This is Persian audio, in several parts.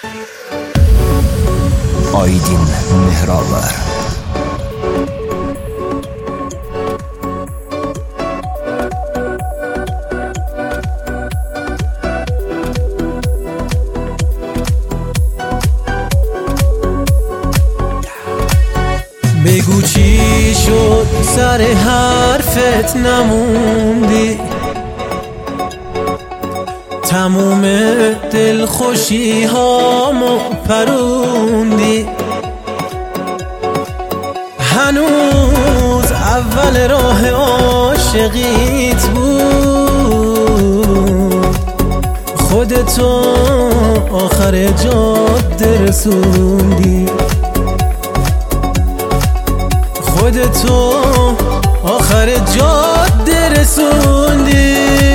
آیدین مهرآور. بگو چی شد سر حرفت نموندی، تموم دلخوشی هامو پروندی. هنوز اول راه عاشقیت بود، خودتو آخر جاده رسوندی، خودتو آخر جاده رسوندی.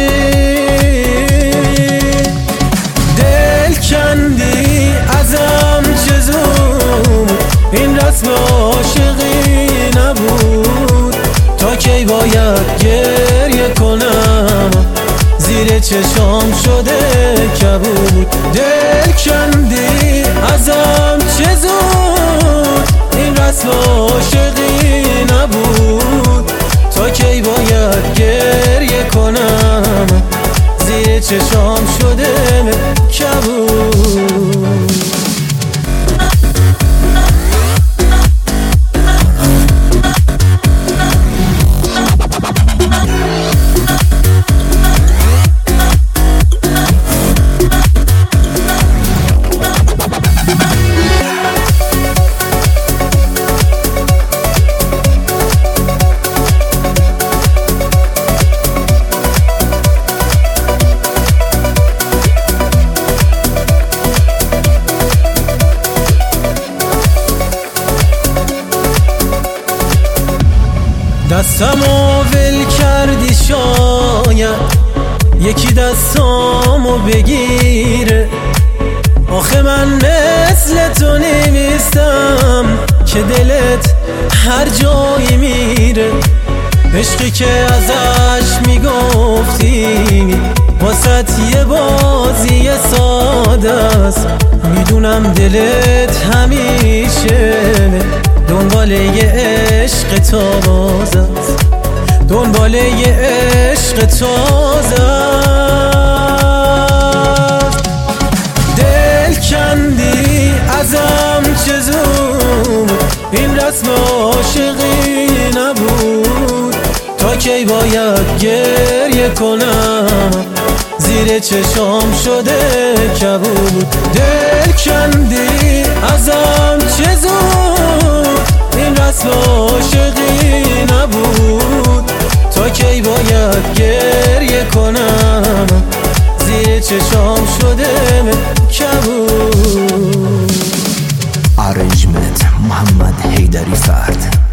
دل کندی ازم چه زود، این رسم عاشقی نبود. تا کی باید گریه کنم، زیر چشام شده کبود. دل کندی ازم چه زود، این رسم عاشقی نبود. تا کی باید گریه کنم، زیر چشام شده کبود. دستمو ول کردی، شاید یکی دستامو بگیره. آخه من مثل تو نیستم که دلت هر جایی میره. عشقی که ازش میگفتی واسه یه بازی ساده است. میدونم دلت همیشه دنبال یه عشق تازه است، دنبال یه عشق تازه است. دل کندی ازم چه زود، این رسم عاشقی نبود. تا کی باید گریه کنم، زیر چشام شده کبود. دل کندی ازم چه زود، این رسم عاشقی نبود. تا کی باید گریه کنم، زیر چشام شده کبود. ارنجمنت محمد حیدری فرد.